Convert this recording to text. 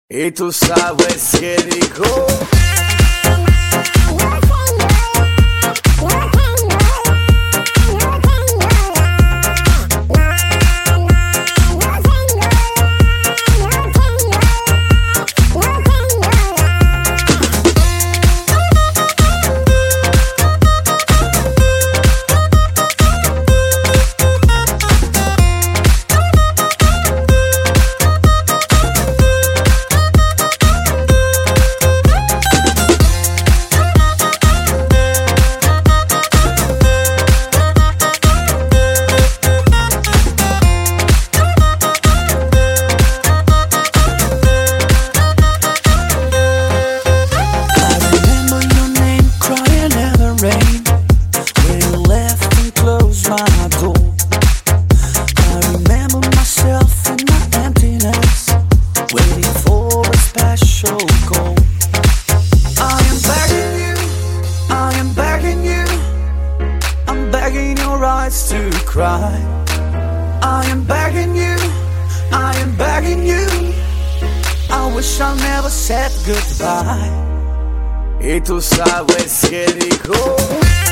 Y tú sabes que dijo. To cry, I am begging you, I am begging you. I wish I never said goodbye. Y tú sabes que dijo.